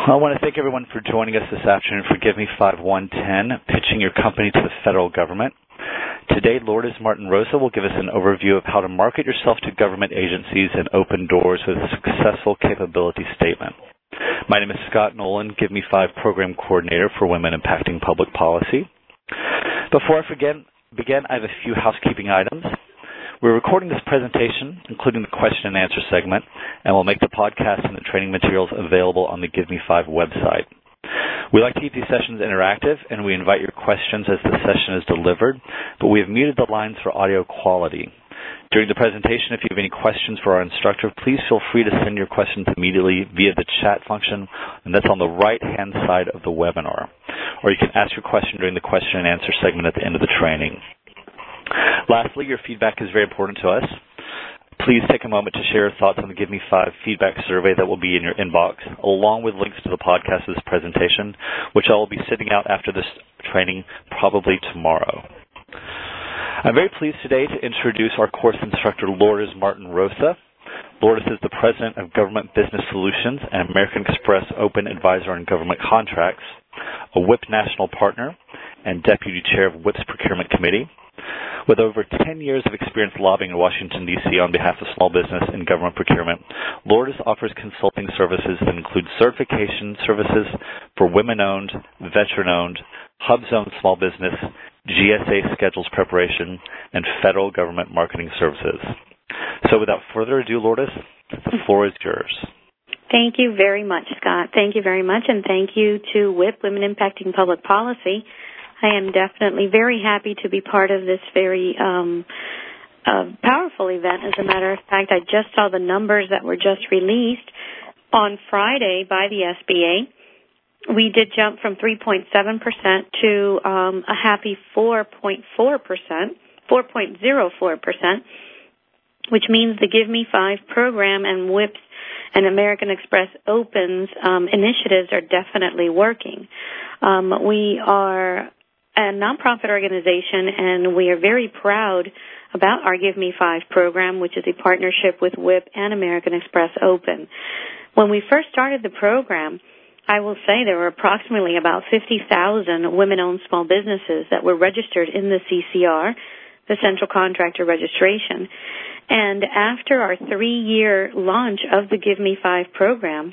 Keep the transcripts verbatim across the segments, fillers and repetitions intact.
I want to thank everyone for joining us this afternoon for Give Me Five one ten, pitching your company to the federal government. Today, Lourdes Martin-Rosa will give us an overview of how to market yourself to government agencies and open doors with a successful capability statement. My name is Scott Nolan, Give Me Five Program Coordinator for Women Impacting Public Policy. Before I begin, begin, I have a few housekeeping items. We're recording this presentation, including the question and answer segment, and we'll make the podcast and the training materials available on the Give Me Five website. We like to keep these sessions interactive, and we invite your questions as the session is delivered, but we have muted the lines for audio quality. During the presentation, if you have any questions for our instructor, please feel free to send your questions immediately via the chat function, and that's on the right-hand side of the webinar. Or you can ask your question during the question and answer segment at the end of the training. Lastly, your feedback is very important to us. Please take a moment to share your thoughts on the Give Me Five feedback survey that will be in your inbox, along with links to the podcast of this presentation, which I will be sending out after this training, probably tomorrow. I'm very pleased today to introduce our course instructor, Lourdes Martin-Rosa. Lourdes is the President of Government Business Solutions and American Express Open Advisor on Government Contracts, a W I P National Partner, and Deputy Chair of W I P's Procurement Committee. With over ten years of experience lobbying in Washington, D C on behalf of small business and government procurement, Lourdes offers consulting services that include certification services for women-owned, veteran-owned, hub-zone small business, G S A schedules preparation, and federal government marketing services. So without further ado, Lourdes, the floor is yours. Thank you very much, Scott. Thank you very much, and thank you to W I P, Women Impacting Public Policy. I am definitely very happy to be part of this very um, uh, powerful event. As a matter of fact, I just saw the numbers that were just released on Friday by the S B A. We did jump from three point seven percent to um, a happy four point four percent, four point zero four percent, which means the Give Me Five program and W I P's and American Express Open's um, initiatives are definitely working. Um, we are a nonprofit organization, and we are very proud about our Give Me Five program, which is a partnership with W I P and American Express Open. When we first started the program, I will say there were approximately about fifty thousand women-owned small businesses that were registered in the C C R, the Central Contractor Registration. And after our three-year launch of the Give Me Five program,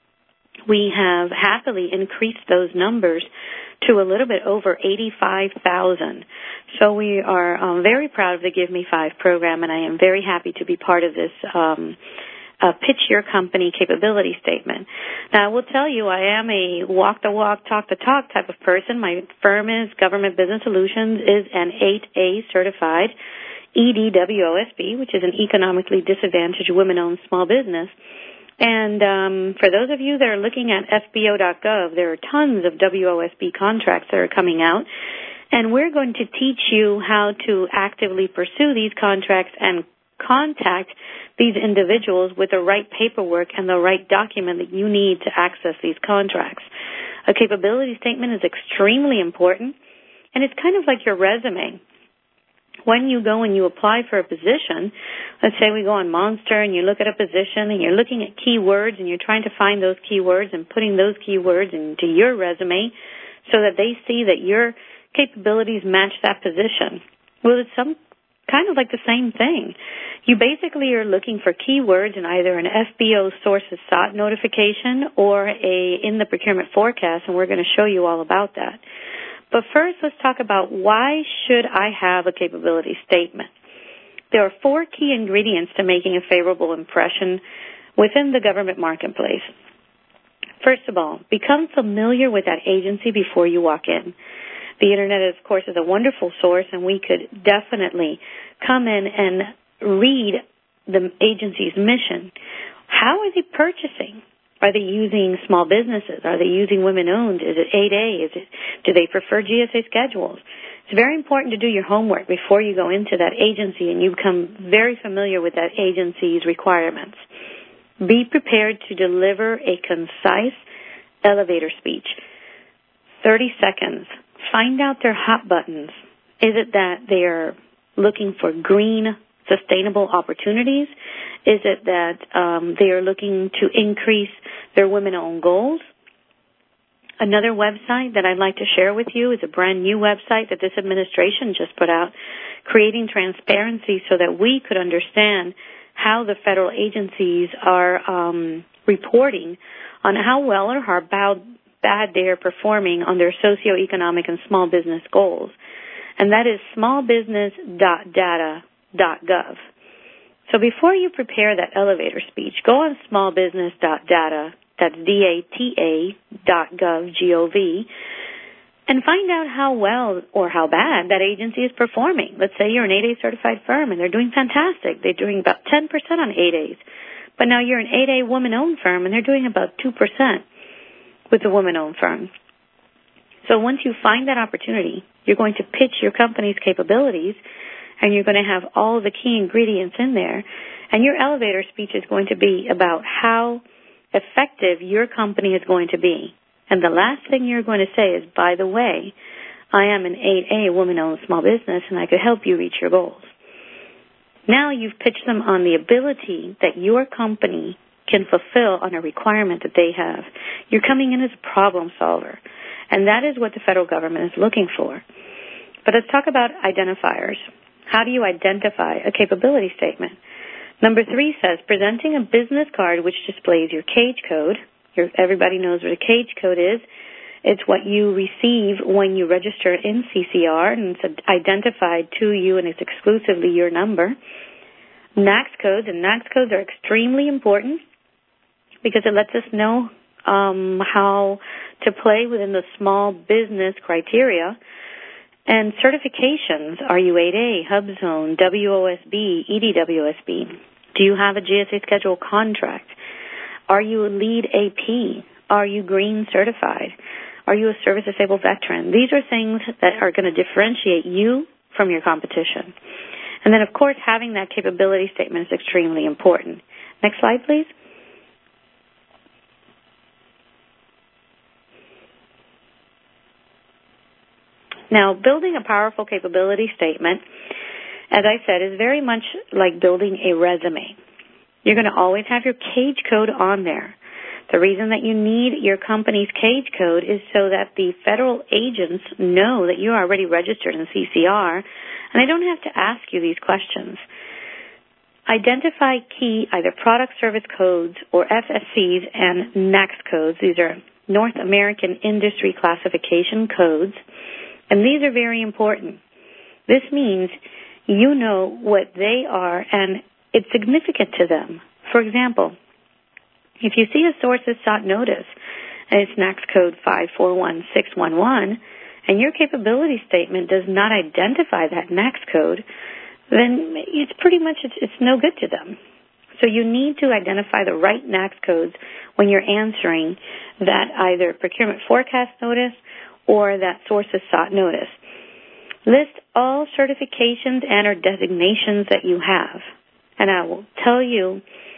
we have happily increased those numbers to a little bit over eighty-five thousand. So we are um, very proud of the Give Me Five program, and I am very happy to be part of this um, uh, Pitch Your Company capability statement. Now, I will tell you, I am a walk-the-walk, talk-the-talk type of person. My firm is Government Business Solutions, is an eight A certified E D W O S B, which is an economically disadvantaged women-owned small business. And um, for those of you that are looking at F B O dot gov, there are tons of W O S B contracts that are coming out, and we're going to teach you how to actively pursue these contracts and contact these individuals with the right paperwork and the right document that you need to access these contracts. A capability statement is extremely important, and it's kind of like your resume. When you go and you apply for a position, let's say we go on Monster and you look at a position and you're looking at keywords and you're trying to find those keywords and putting those keywords into your resume so that they see that your capabilities match that position. Well, it's some kind of like the same thing. You basically are looking for keywords in either an F B O sources sought notification or a in the procurement forecast, and we're going to show you all about that. But first, let's talk about why should I have a capability statement. There are four key ingredients to making a favorable impression within the government marketplace. First of all, become familiar with that agency before you walk in. The Internet, of course, is a wonderful source, and we could definitely come in and read the agency's mission. How are they purchasing? Are they using small businesses? Are they using women-owned? Is it eight A? Is it, do they prefer G S A schedules? It's very important to do your homework before you go into that agency and you become very familiar with that agency's requirements. Be prepared to deliver a concise elevator speech. thirty seconds. Find out their hot buttons. Is it that they are looking for green, sustainable opportunities? Is it that um, they are looking to increase their women-owned goals? Another website that I'd like to share with you is a brand new website that this administration just put out, creating transparency so that we could understand how the federal agencies are um, reporting on how well or how bad they are performing on their socioeconomic and small business goals. And that is small business dot data dot gov. So before you prepare that elevator speech, go on small business dot data, that's D A T A dot gov, G O V, and find out how well or how bad that agency is performing. Let's say you're an eight A certified firm and they're doing fantastic. They're doing about ten percent on eight A's. But now you're an eight A woman-owned firm and they're doing about two percent with the woman-owned firm. So once you find that opportunity, you're going to pitch your company's capabilities and you're going to have all of the key ingredients in there. And your elevator speech is going to be about how effective your company is going to be. And the last thing you're going to say is, by the way, I am an eight A woman-owned small business and I could help you reach your goals. Now you've pitched them on the ability that your company can fulfill on a requirement that they have. You're coming in as a problem solver. And that is what the federal government is looking for. But let's talk about identifiers. How do you identify a capability statement? Number three says, presenting a business card which displays your CAGE code. Your, everybody knows what a CAGE code is. It's what you receive when you register in C C R, and it's identified to you, and it's exclusively your number. NAICS codes, and NAICS codes are extremely important because it lets us know um, how to play within the small business criteria. And certifications, are you eight A, HubZone, W O S B, E D W S B? Do you have a G S A Schedule contract? Are you a LEED A P? Are you green certified? Are you a service-disabled veteran? These are things that are going to differentiate you from your competition. And then, of course, having that capability statement is extremely important. Next slide, please. Now, building a powerful capability statement, as I said, is very much like building a resume. You're going to always have your CAGE code on there. The reason that you need your company's CAGE code is so that the federal agents know that you're already registered in C C R, and they don't have to ask you these questions. Identify key either product service codes or F S Cs and NAICS codes. These are North American Industry Classification codes, and these are very important. This means you know what they are, and it's significant to them. For example, if you see a sources sought notice, and it's NAICS code five four one six one one, and your capability statement does not identify that NAICS code, then it's pretty much, it's, it's no good to them. So you need to identify the right NAICS codes when you're answering that either procurement forecast notice or that sources sought notice. List all certifications and or designations that you have. And I will tell you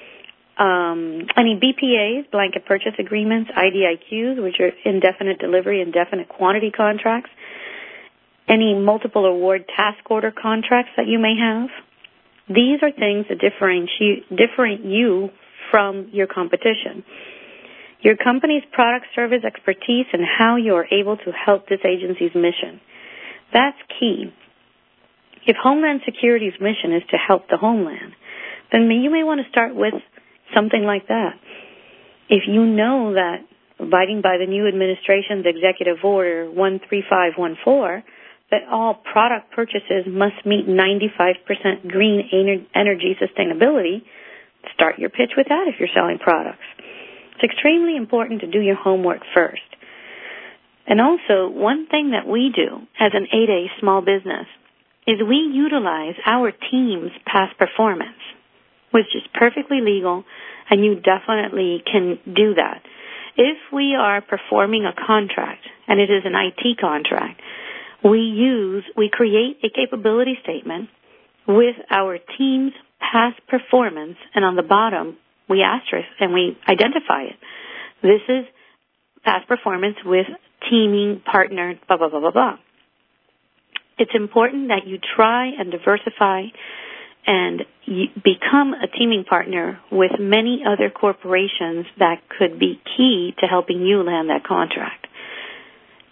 um, any B P As, blanket purchase agreements, I D I Qs, which are indefinite delivery, indefinite quantity contracts, any multiple award task order contracts that you may have. These are things that differentiate, differentiate you from your competition. Your company's product, service, expertise, and how you are able to help this agency's mission. That's key. If Homeland Security's mission is to help the homeland, then you may want to start with something like that. If you know that, abiding by the new administration's Executive Order one three five one four, that all product purchases must meet ninety-five percent green energy sustainability, start your pitch with that if you're selling products. It's extremely important to do your homework first. And also, one thing that we do as an eight A small business is we utilize our team's past performance, which is perfectly legal, and you definitely can do that. If we are performing a contract, and it is an I T contract, we use, we create a capability statement with our team's past performance, and on the bottom, we asterisk and we identify it. This is past performance with teaming, partner, blah, blah, blah, blah, blah. It's important that you try and diversify and you become a teaming partner with many other corporations that could be key to helping you land that contract.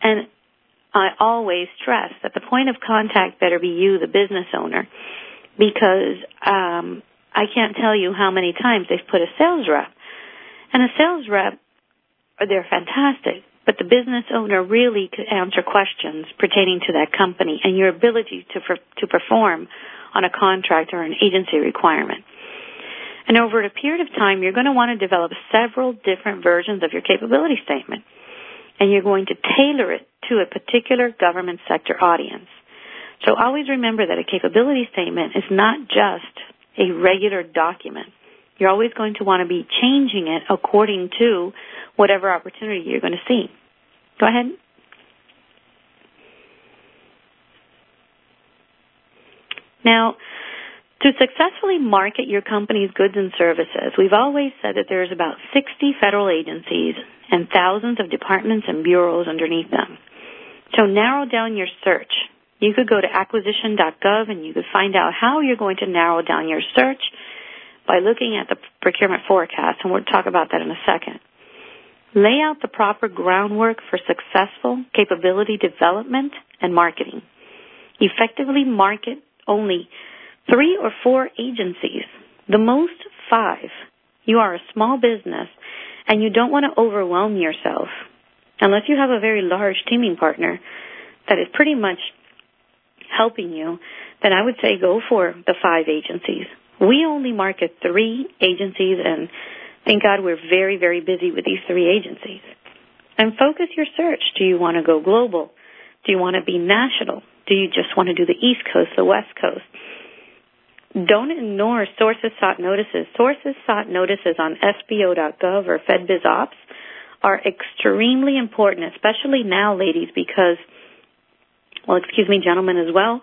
And I always stress that the point of contact better be you, the business owner, because um, I can't tell you how many times they've put a sales rep. And a sales rep, they're fantastic, but the business owner really could answer questions pertaining to that company and your ability to to perform on a contract or an agency requirement. And over a period of time, you're going to want to develop several different versions of your capability statement, and you're going to tailor it to a particular government sector audience. So always remember that a capability statement is not just a regular document. You're always going to want to be changing it according to whatever opportunity you're going to see. Go ahead. Now, to successfully market your company's goods and services, we've always said that there's about sixty federal agencies and thousands of departments and bureaus underneath them. So narrow down your search. You could go to acquisition dot gov and you could find out how you're going to narrow down your search by looking at the procurement forecast, and we'll talk about that in a second. Lay out the proper groundwork for successful capability development and marketing. Effectively market only three or four agencies, the most five. You are a small business, and you don't want to overwhelm yourself. Unless you have a very large teaming partner that is pretty much helping you, then I would say go for the five agencies. We only market three agencies, and thank God we're very, very busy with these three agencies. And focus your search. Do you want to go global? Do you want to be national? Do you just want to do the East Coast, the West Coast? Don't ignore sources sought notices. Sources sought notices on S B O dot gov or FedBizOps are extremely important, especially now, ladies, because, well, excuse me, gentlemen as well.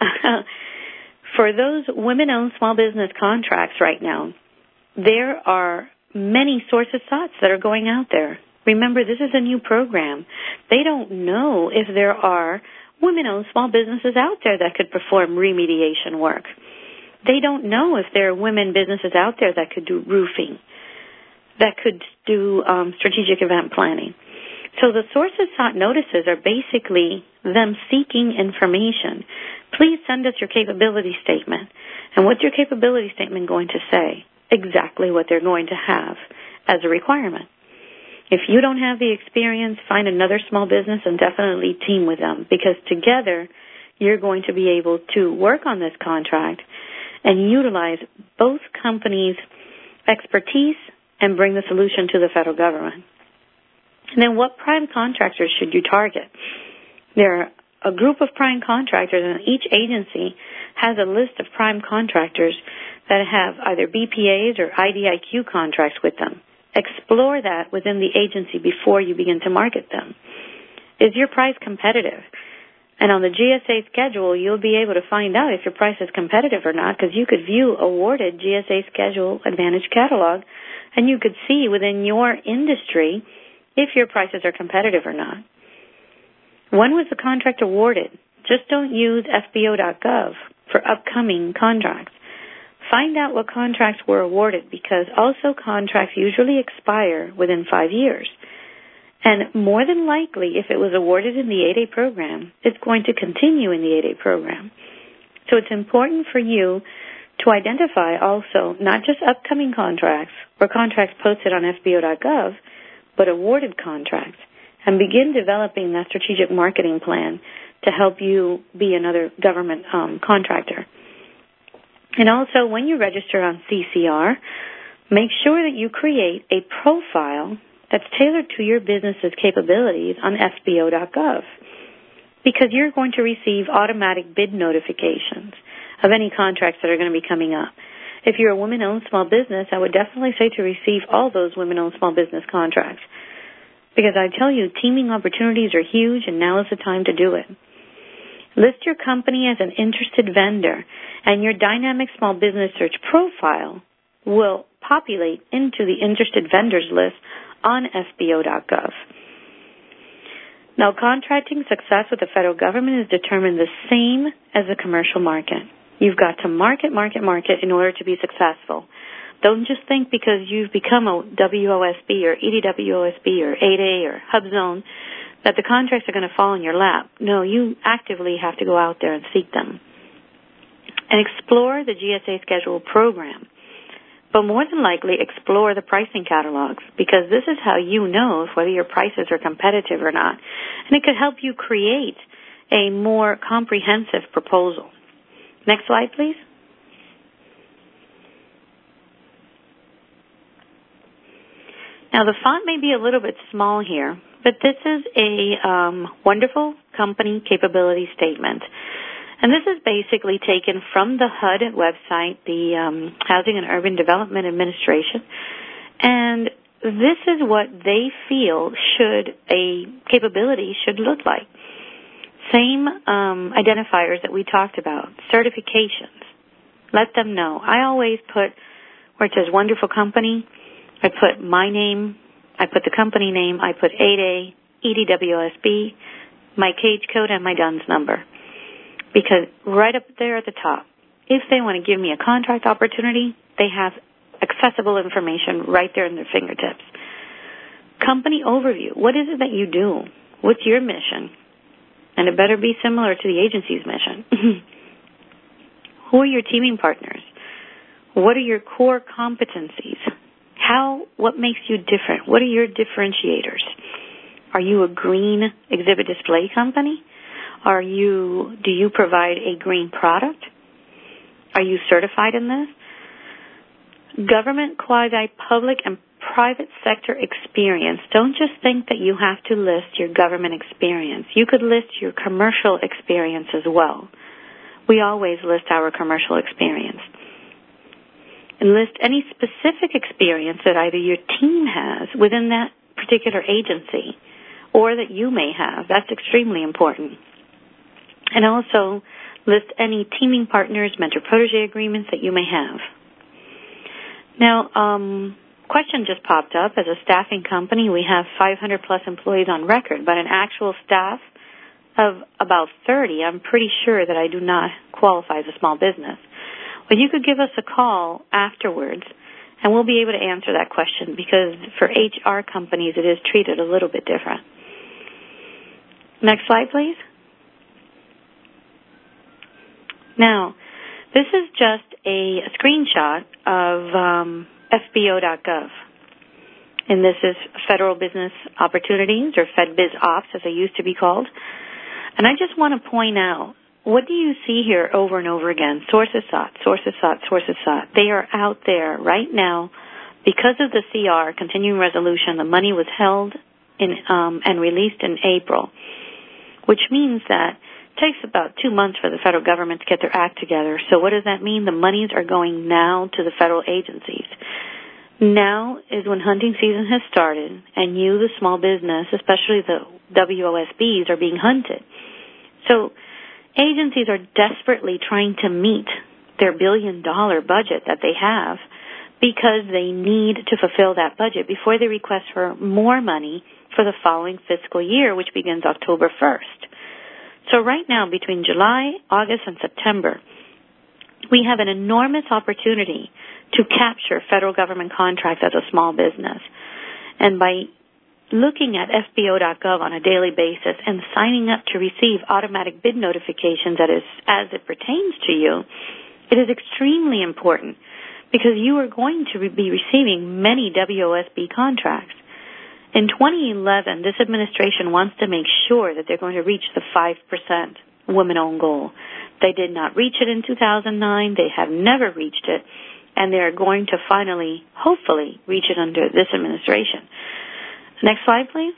For those women-owned small business contracts right now, there are many sources sought that are going out there. Remember, this is a new program. They don't know if there are women-owned small businesses out there that could perform remediation work. They don't know if there are women businesses out there that could do roofing, that could do um, strategic event planning. So the sources sought notices are basically them seeking information. Please send us your capability statement. And what's your capability statement going to say? Exactly what they're going to have as a requirement. If you don't have the experience, find another small business and definitely team with them, because together you're going to be able to work on this contract and utilize both companies' expertise and bring the solution to the federal government. And then what prime contractors should you target? There are a group of prime contractors, and each agency has a list of prime contractors that have either B P As or I D I Q contracts with them. Explore that within the agency before you begin to market them. Is your price competitive? And on the G S A schedule, you'll be able to find out if your price is competitive or not, because you could view awarded G S A schedule Advantage catalog, and you could see within your industry if your prices are competitive or not. When was the contract awarded? Just don't use S B O dot gov for upcoming contracts. Find out what contracts were awarded, because also contracts usually expire within five years. And more than likely, if it was awarded in the eight A program, it's going to continue in the eight A program. So it's important for you to identify also not just upcoming contracts or contracts posted on S B O dot gov, but awarded contracts, and begin developing that strategic marketing plan to help you be another government um, contractor. And also, when you register on C C R, make sure that you create a profile that's tailored to your business's capabilities on S B O dot gov, because you're going to receive automatic bid notifications of any contracts that are going to be coming up. If you're a women-owned small business, I would definitely say to receive all those women-owned small business contracts, because I tell you, teaming opportunities are huge, and now is the time to do it. List your company as an interested vendor, and your dynamic small business search profile will populate into the interested vendors list on S B O dot gov. Now, contracting success with the federal government is determined the same as the commercial market. You've got to market, market, market in order to be successful. Don't just think because you've become a W O S B or E D W O S B or eight A or HubZone that the contracts are going to fall in your lap. No, you actively have to go out there and seek them. And explore the G S A Schedule program. But more than likely, explore the pricing catalogs, because this is how you know whether your prices are competitive or not. And it could help you create a more comprehensive proposal. Next slide, please. Now, the font may be a little bit small here, but this is a um, wonderful company capability statement. And this is basically taken from the H U D website, the um, Housing and Urban Development Administration. And this is what they feel should a capability should look like. Same um, identifiers that we talked about, certifications. Let them know. I always put, where it says wonderful company, I put my name, I put the company name, I put eight A, E D W S B, my cage code, and my D U N S number. Because right up there at the top, if they want to give me a contract opportunity, they have accessible information right there in their fingertips. Company overview. What is it that you do? What's your mission? And it better be similar to the agency's mission. Who are your teaming partners? What are your core competencies? How, what makes you different? What are your differentiators? Are you a green exhibit display company? Are you, do you provide a green product? Are you certified in this? Government, quasi-public, and private sector experience. Don't just think that you have to list your government experience. You could list your commercial experience as well. We always list our commercial experience. And list any specific experience that either your team has within that particular agency or that you may have. That's extremely important. And also list any teaming partners, mentor-protege agreements that you may have. Now, um, question just popped up. As a staffing company, we have five hundred plus employees on record, but an actual staff of about thirty, I'm pretty sure that I do not qualify as a small business. Well, you could give us a call afterwards, and we'll be able to answer that question, because for H R companies, it is treated a little bit different. Next slide, please. Now, this is just a screenshot of um, F B O dot gov. And this is Federal Business Opportunities, or FedBizOps, as they used to be called. And I just want to point out, what do you see here over and over again? Sources sought, sources sought, sources sought. They are out there right now. Because of the C R, continuing resolution, the money was held in, um, and released in April, which means that it takes about two months for the federal government to get their act together. So what does that mean? The monies are going now to the federal agencies. Now is when hunting season has started, and you, the small business, especially the W O S Bs, are being hunted. So agencies are desperately trying to meet their billion-dollar budget that they have, because they need to fulfill that budget before they request for more money for the following fiscal year, which begins October first. So right now, between July, August, and September, we have an enormous opportunity to capture federal government contracts as a small business. And by looking at F B O dot gov on a daily basis and signing up to receive automatic bid notifications that is, as it pertains to you, it is extremely important, because you are going to be receiving many W O S B contracts. In twenty eleven, this administration wants to make sure that they're going to reach the five percent women-owned goal. They did not reach it in two thousand nine. They have never reached it. And they are going to finally, hopefully, reach it under this administration. Next slide, please.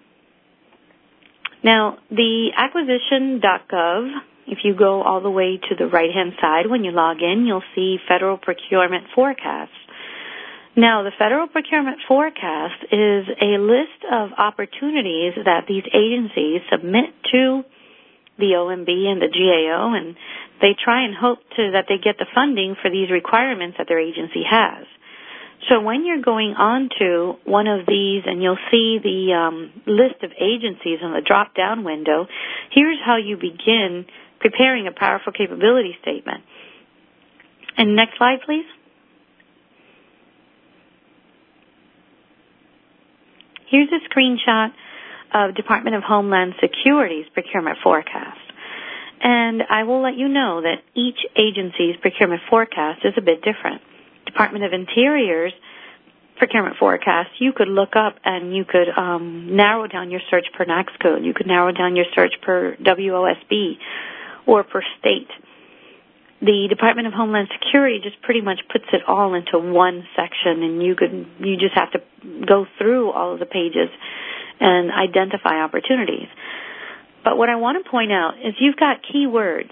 Now, the acquisition dot gov, if you go all the way to the right-hand side, when you log in, you'll see Federal Procurement Forecast. Now, the Federal Procurement Forecast is a list of opportunities that these agencies submit to the O M B and the G A O, and they try and hope to, that they get the funding for these requirements that their agency has. So when you're going on to one of these, and you'll see the um, list of agencies in the drop-down window, here's how you begin preparing a powerful capability statement. And next slide, please. Here's a screenshot of Department of Homeland Security's procurement forecast. And I will let you know that each agency's procurement forecast is a bit different. Department of Interior's procurement forecast, you could look up and you could um, narrow down your search per NAICS code. You could narrow down your search per W O S B or per state. The Department of Homeland Security just pretty much puts it all into one section, and you could you just have to go through all of the pages and identify opportunities. But what I want to point out is you've got keywords.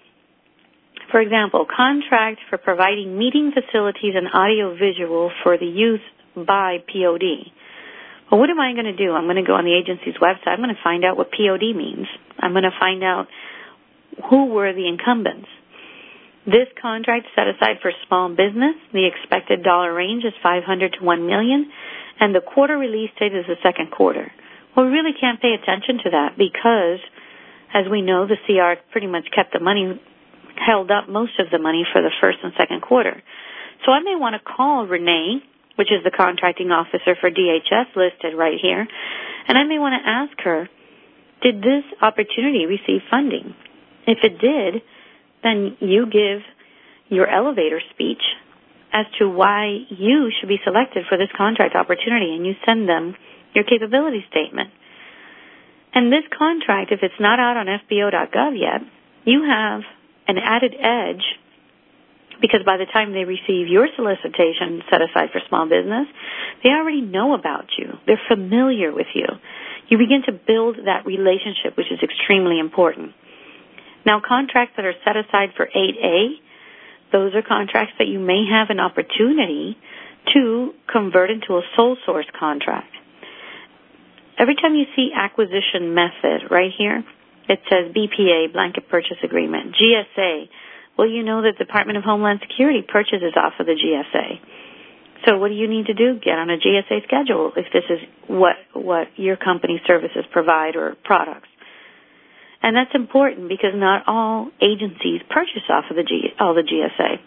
For example, contract for providing meeting facilities and audiovisual for the use by P O D. Well, what am I going to do? I'm going to go on the agency's website. I'm going to find out what P O D means. I'm going to find out who were the incumbents. This contract set aside for small business. The expected dollar range is five hundred to one million dollars, and the quarter release date is the second quarter. Well, we really can't pay attention to that because, as we know, the C R pretty much kept the money, held up most of the money for the first and second quarter. So I may want to call Renee, which is the contracting officer for D H S listed right here, and I may want to ask her, did this opportunity receive funding? If it did, then you give your elevator speech as to why you should be selected for this contract opportunity, and you send them your capability statement. And this contract, if it's not out on F B O dot gov yet, you have an added edge because by the time they receive your solicitation set aside for small business, they already know about you. They're familiar with you. You begin to build that relationship, which is extremely important. Now, contracts that are set aside for eight A, those are contracts that you may have an opportunity to convert into a sole source contract. Every time you see acquisition method right here, it says B P A, blanket purchase agreement, G S A. Well, you know that the Department of Homeland Security purchases off of the G S A. So what do you need to do? Get on a G S A schedule if this is what, what your company services provide or products. And that's important because not all agencies purchase off of the G, all the G S A.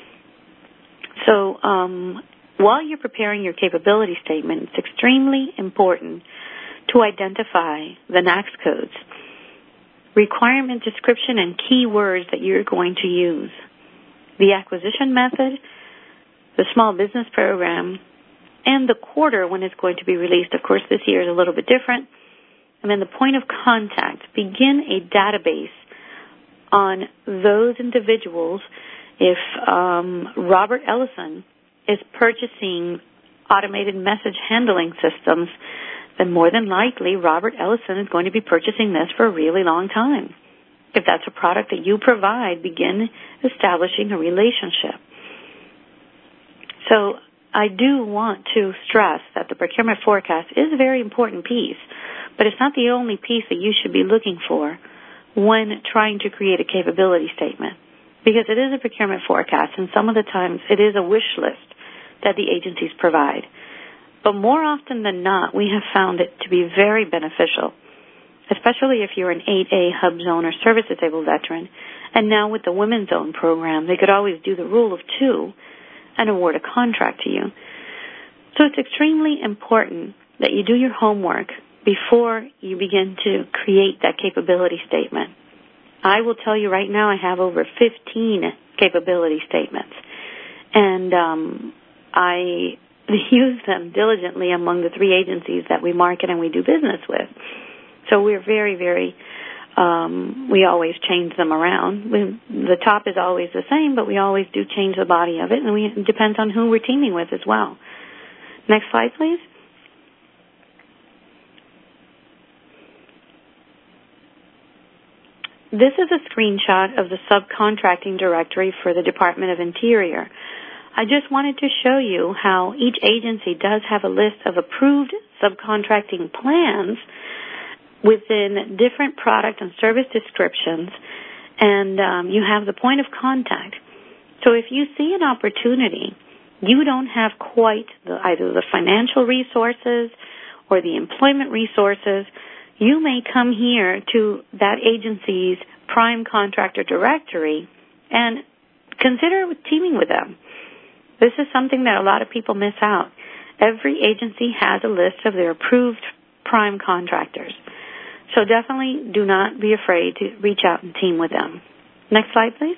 So um, while you're preparing your capability statement, it's extremely important to identify the NAICS codes, requirement description, and keywords that you're going to use. The acquisition method, the small business program, and the quarter when it's going to be released. Of course, this year is a little bit different. And then the point of contact. Begin a database on those individuals. If um, Robert Ellison is purchasing automated message handling systems, then more than likely Robert Ellison is going to be purchasing this for a really long time. If that's a product that you provide, begin establishing a relationship. So I do want to stress that the procurement forecast is a very important piece, but it's not the only piece that you should be looking for when trying to create a capability statement, because it is a procurement forecast, and some of the times it is a wish list that the agencies provide. But more often than not, we have found it to be very beneficial, especially if you're an eight A Hub Zone or Service Disabled Veteran. And now with the Women's Zone program, they could always do the rule of two and award a contract to you. So it's extremely important that you do your homework before you begin to create that capability statement. I will tell you right now I have over fifteen capability statements, and um, I use them diligently among the three agencies that we market and we do business with. So we're very, very, um, we always change them around. We, the top is always the same, but we always do change the body of it, and we, it depends on who we're teaming with as well. Next slide, please. This is a screenshot of the subcontracting directory for the Department of Interior. I just wanted to show you how each agency does have a list of approved subcontracting plans within different product and service descriptions, and um, you have the point of contact. So if you see an opportunity, you don't have quite the, either the financial resources or the employment resources, you may come here to that agency's prime contractor directory and consider teaming with them. This is something that a lot of people miss out. Every agency has a list of their approved prime contractors. So definitely do not be afraid to reach out and team with them. Next slide, please.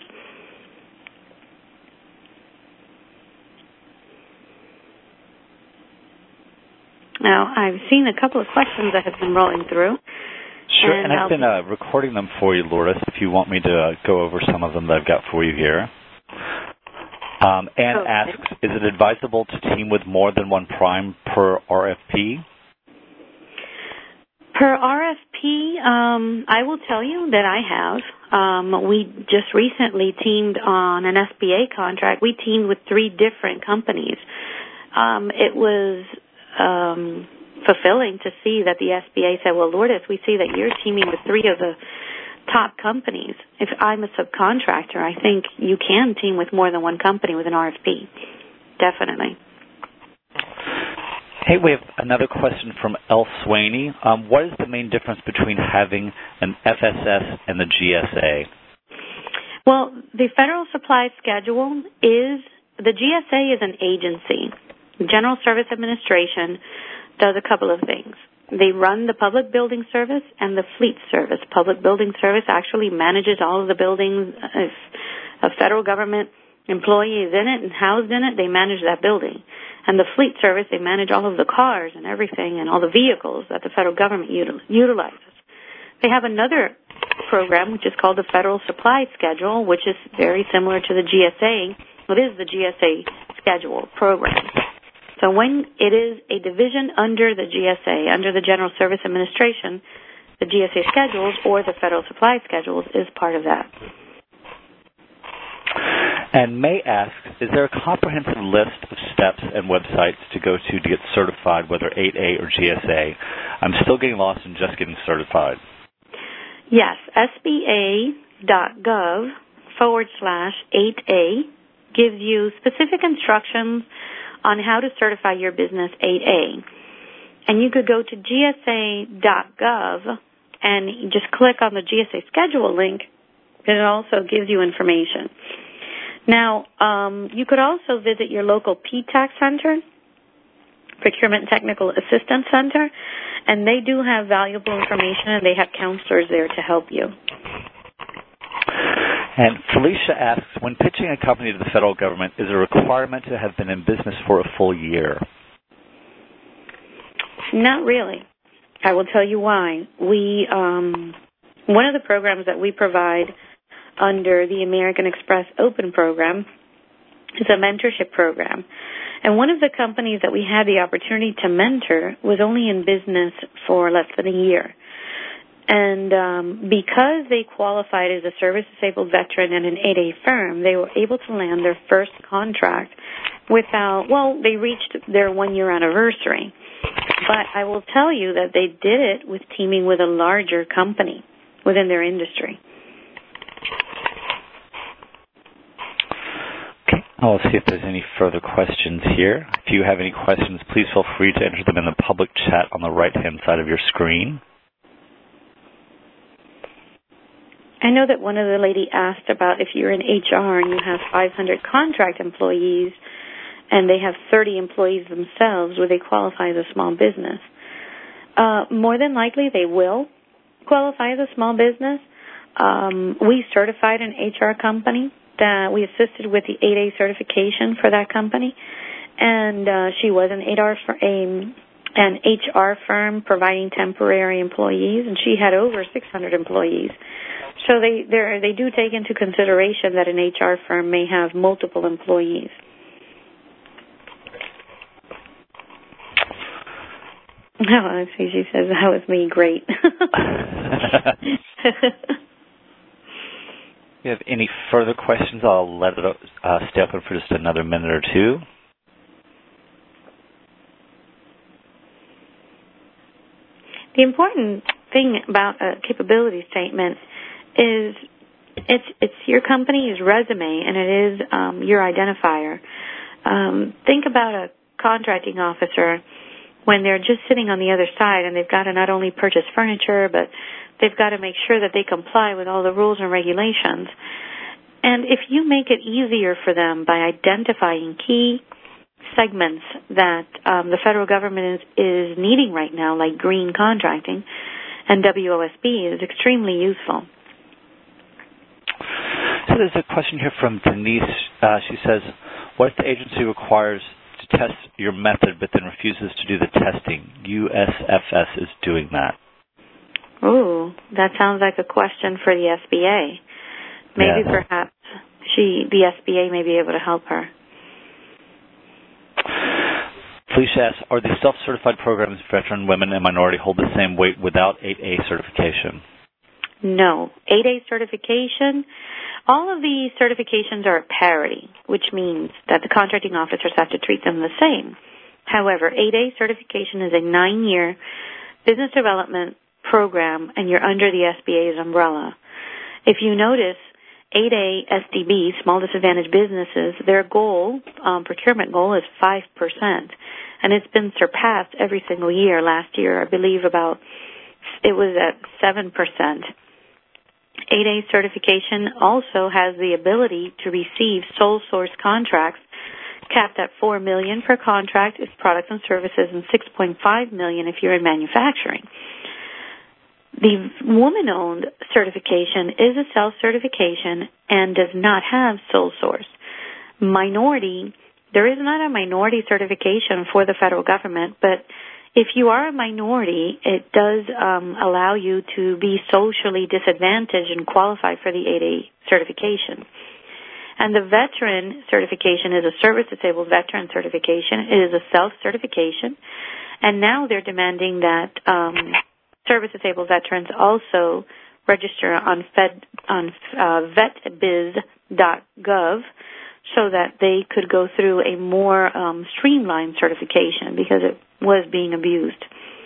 Now, I've seen a couple of questions that have been rolling through. Sure, and, and I've been uh, recording them for you, Lourdes, if you want me to uh, go over some of them that I've got for you here. Um, Anne okay. asks, is it advisable to team with more than one prime per R F P? Per R F P, um, I will tell you that I have. Um, we just recently teamed on an S B A contract. We teamed with three different companies. Um, it was um, fulfilling to see that the S B A said, well, Lourdes, we see that you're teaming with three of the top companies. If I'm a subcontractor, I think you can team with more than one company with an R F P. Definitely. Hey, we have another question from El Swaney. Um, what is the main difference between having an F S S and the G S A? Well, the Federal Supply Schedule is, the G S A is an agency. The General Service Administration does a couple of things. They run the Public Building Service and the Fleet Service. Public Building Service actually manages all of the buildings. If a federal government employee is in it and housed in it, they manage that building. And the Fleet Service, they manage all of the cars and everything and all the vehicles that the federal government util- utilizes. They have another program, which is called the Federal Supply Schedule, which is very similar to the G S A. It is the G S A schedule program. So when it is a division under the G S A, under the General Service Administration, the G S A schedules or the Federal Supply Schedules is part of that. And May asks, is there a comprehensive list of steps and websites to go to to get certified, whether eight A or G S A? I'm still getting lost in just getting certified. Yes, sba.gov forward slash 8A gives you specific instructions on how to certify your business eight A. And you could go to G S A dot gov and just click on the G S A schedule link, and it also gives you information. Now, um, you could also visit your local P TAC Center, Procurement Technical Assistance Center, and they do have valuable information, and they have counselors there to help you. And Felicia asks, when pitching a company to the federal government, is a requirement to have been in business for a full year? Not really. I will tell you why. We um, one of the programs that we provide under the American Express Open program is a mentorship program. And one of the companies that we had the opportunity to mentor was only in business for less than a year. And um, because they qualified as a service-disabled veteran and an eight A firm, they were able to land their first contract without, well, they reached their one-year anniversary. But I will tell you that they did it with teaming with a larger company within their industry. Okay, I'll see if there's any further questions here. If you have any questions, please feel free to enter them in the public chat on the right-hand side of your screen. I know that one of the lady asked about if you're in H R and you have five hundred contract employees and they have thirty employees themselves, will they qualify as a small business? Uh, more than likely they will qualify as a small business. Um, we certified an H R company that we assisted with the eight A certification for that company, and uh, she was an eight R for a, an H R firm providing temporary employees, and she had over six hundred employees. So they they do take into consideration that an H R firm may have multiple employees. Oh, I see. She says, that was me. Great. If you have any further questions, I'll let it uh, stay open for just another minute or two. The important thing about a capability statement is it's it's your company's resume, and it is um, your identifier. Um, think about a contracting officer when they're just sitting on the other side and they've got to not only purchase furniture, but they've got to make sure that they comply with all the rules and regulations. And if you make it easier for them by identifying key segments that um, the federal government is, is needing right now, like green contracting and W O S B, is extremely useful. So there's a question here from Denise. Uh, she says, what if the agency requires to test your method but then refuses to do the testing? U S F S is doing that. Ooh, that sounds like a question for the S B A. Maybe yeah. perhaps she, the S B A may be able to help her. Felicia asks, are the self-certified programs veteran, women, and minority hold the same weight without eight A certification? No. eight A certification, all of the certifications are at parity, which means that the contracting officers have to treat them the same. However, eight A certification is a nine-year business development program, and you're under the S B A's umbrella. If you notice, eight A S D B, small disadvantaged businesses, their goal, um, procurement goal, is five percent. And it's been surpassed every single year. Last year, I believe about, it was at seven percent. eight A certification also has the ability to receive sole source contracts capped at four million dollars per contract if products and services and six point five million dollars if you're in manufacturing. The woman-owned certification is a self-certification and does not have sole source. Minority, there is not a minority certification for the federal government, but if you are a minority, it does um, allow you to be socially disadvantaged and qualify for the eight A certification. And the veteran certification is a service-disabled veteran certification. It is a self-certification, and now they're demanding that um, service-disabled veterans also register on Fed on uh, vet biz dot gov so that they could go through a more um, streamlined certification because it was being abused.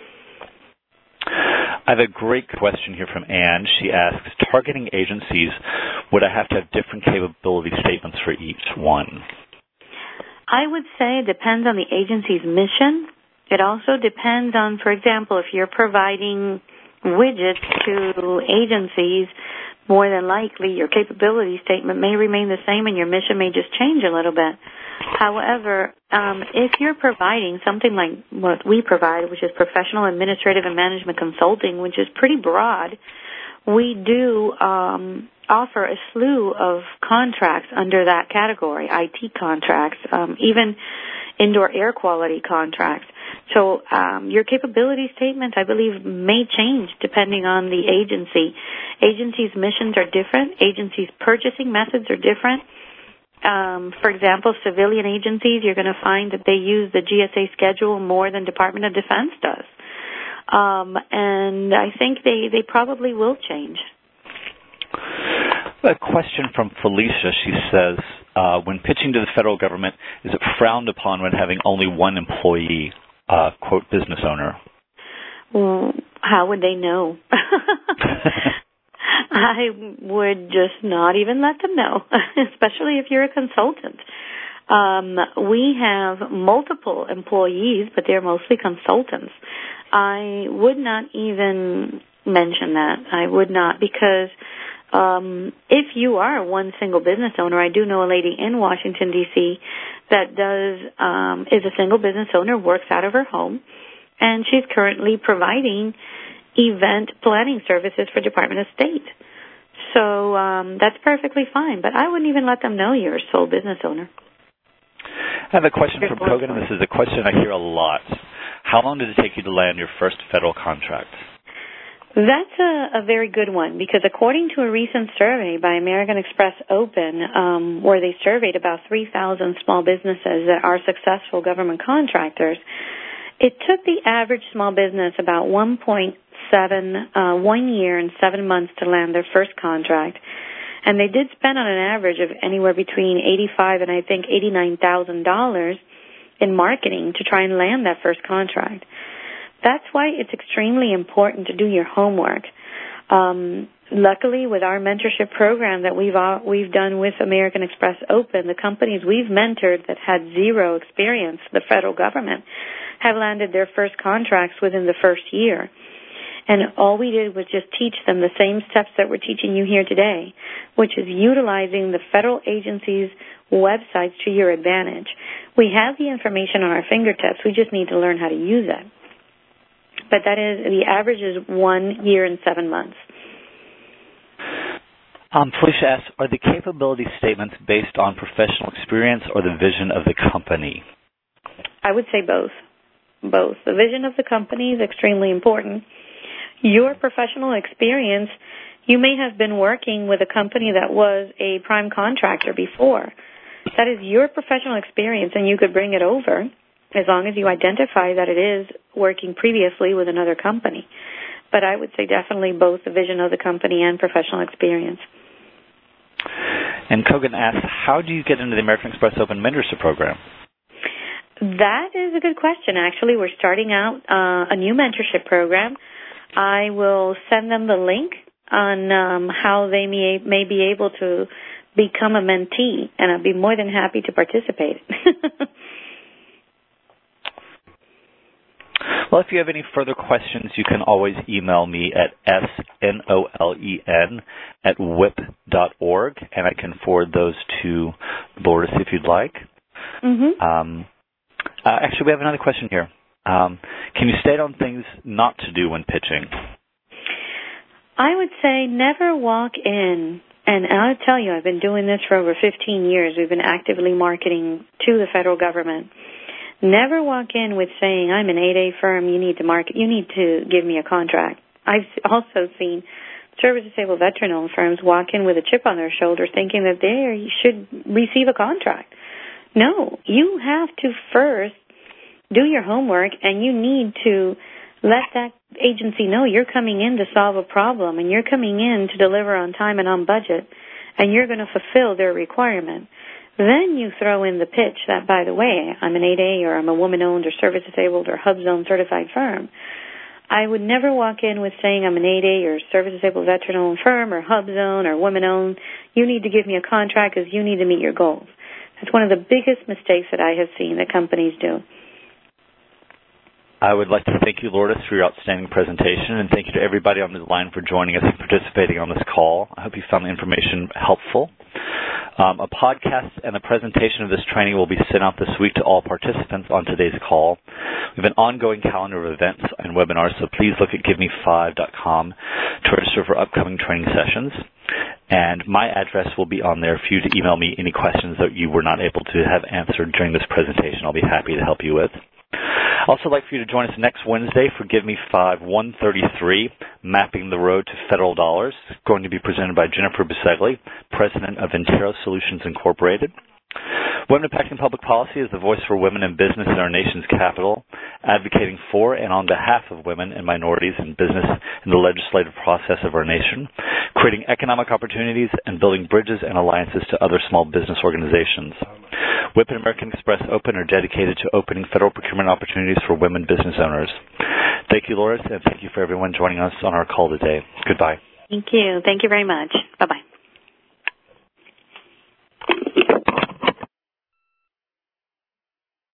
I have a great question here from Anne. She asks, targeting agencies, would I have to have different capability statements for each one? I would say it depends on the agency's mission. It also depends on, for example, if you're providing widgets to agencies, more than likely your capability statement may remain the same and your mission may just change a little bit. However, um, if you're providing something like what we provide, which is professional, administrative, and management consulting, which is pretty broad, we do um, offer a slew of contracts under that category, I T contracts, um, even indoor air quality contracts. So um, your capability statements, I believe, may change depending on the agency. Agencies' missions are different. Agencies' purchasing methods are different. Um, for example, civilian agencies, you're going to find that they use the G S A schedule more than Department of Defense does. Um, and I think they, they probably will change. A question from Felicia. She says, uh, when pitching to the federal government, is it frowned upon when having only one employee, uh, quote, business owner? Well, how would they know? I would just not even let them know, especially if you're a consultant. Um, we have multiple employees, but they're mostly consultants. I would not even mention that. I would not, because um, if you are one single business owner, I do know a lady in Washington, D C that does um, is a single business owner, works out of her home, and she's currently providing event planning services for Department of State. So um, that's perfectly fine, but I wouldn't even let them know you're a sole business owner. I have a question from Kogan, and this is a question I hear a lot. How long did it take you to land your first federal contract? That's a, a very good one, because according to a recent survey by American Express Open, um, where they surveyed about three thousand small businesses that are successful government contractors, it took the average small business about one point seven, uh, one year and seven months to land their first contract. And they did spend on an average of anywhere between eighty-five and I think eighty-nine thousand dollars in marketing to try and land that first contract. That's why it's extremely important to do your homework. Um, luckily, with our mentorship program that we've uh, we've done with American Express Open, the companies we've mentored that had zero experience, the federal government, have landed their first contracts within the first year. And all we did was just teach them the same steps that we're teaching you here today, which is utilizing the federal agency's websites to your advantage. We have the information on our fingertips. We just need to learn how to use it. But that is, the average is one year and seven months. Um, Felicia asks, are the capability statements based on professional experience or the vision of the company? I would say both. Both. The vision of the company is extremely important. Your professional experience, you may have been working with a company that was a prime contractor before. That is your professional experience, and you could bring it over as long as you identify that it is working previously with another company. But I would say definitely both the vision of the company and professional experience. And Kogan asks, how do you get into the American Express Open Mentorship Program? That is a good question. Actually, we're starting out uh, a new mentorship program. I will send them the link on um, how they may, may be able to become a mentee, and I'd be more than happy to participate. Well, if you have any further questions, you can always email me at S N O L E N at W I P dot org, and I can forward those to Lourdes if you'd like. Mm-hmm. Um, uh, actually, we have another question here. Um, can you state on things not to do when pitching? I would say never walk in, and I'll tell you, I've been doing this for over fifteen years. We've been actively marketing to the federal government. Never walk in with saying, I'm an eight A firm, you need to market, you need to give me a contract. I've also seen service-disabled veteran-owned firms walk in with a chip on their shoulder thinking that they should receive a contract. No, you have to first do your homework, and you need to let that agency know you're coming in to solve a problem, and you're coming in to deliver on time and on budget, and you're going to fulfill their requirement. Then you throw in the pitch that, by the way, I'm an eight A or I'm a woman-owned or service-disabled or HUBZone certified firm. I would never walk in with saying I'm an eight A or service-disabled veteran-owned firm or HUBZone or woman-owned. You need to give me a contract because you need to meet your goals. That's one of the biggest mistakes that I have seen that companies do. I would like to thank you, Lourdes, for your outstanding presentation, and thank you to everybody on the line for joining us and participating on this call. I hope you found the information helpful. Um, a podcast and a presentation of this training will be sent out this week to all participants on today's call. We have an ongoing calendar of events and webinars, so please look at give me five dot com to register for upcoming training sessions. And my address will be on there for you to email me any questions that you were not able to have answered during this presentation. I'll be happy to help you with. I'd also like for you to join us next Wednesday for Give Me Five one thirty-three, Mapping the Road to Federal Dollars. It's going to be presented by Jennifer Bisegli, President of Intero Solutions Incorporated. Women Impacting Public Policy is the voice for women in business in our nation's capital, advocating for and on behalf of women and minorities in business in the legislative process of our nation, creating economic opportunities and building bridges and alliances to other small business organizations. W I P and American Express Open are dedicated to opening federal procurement opportunities for women business owners. Thank you, Lourdes, and thank you for everyone joining us on our call today. Goodbye. Thank you. Thank you very much. Bye-bye.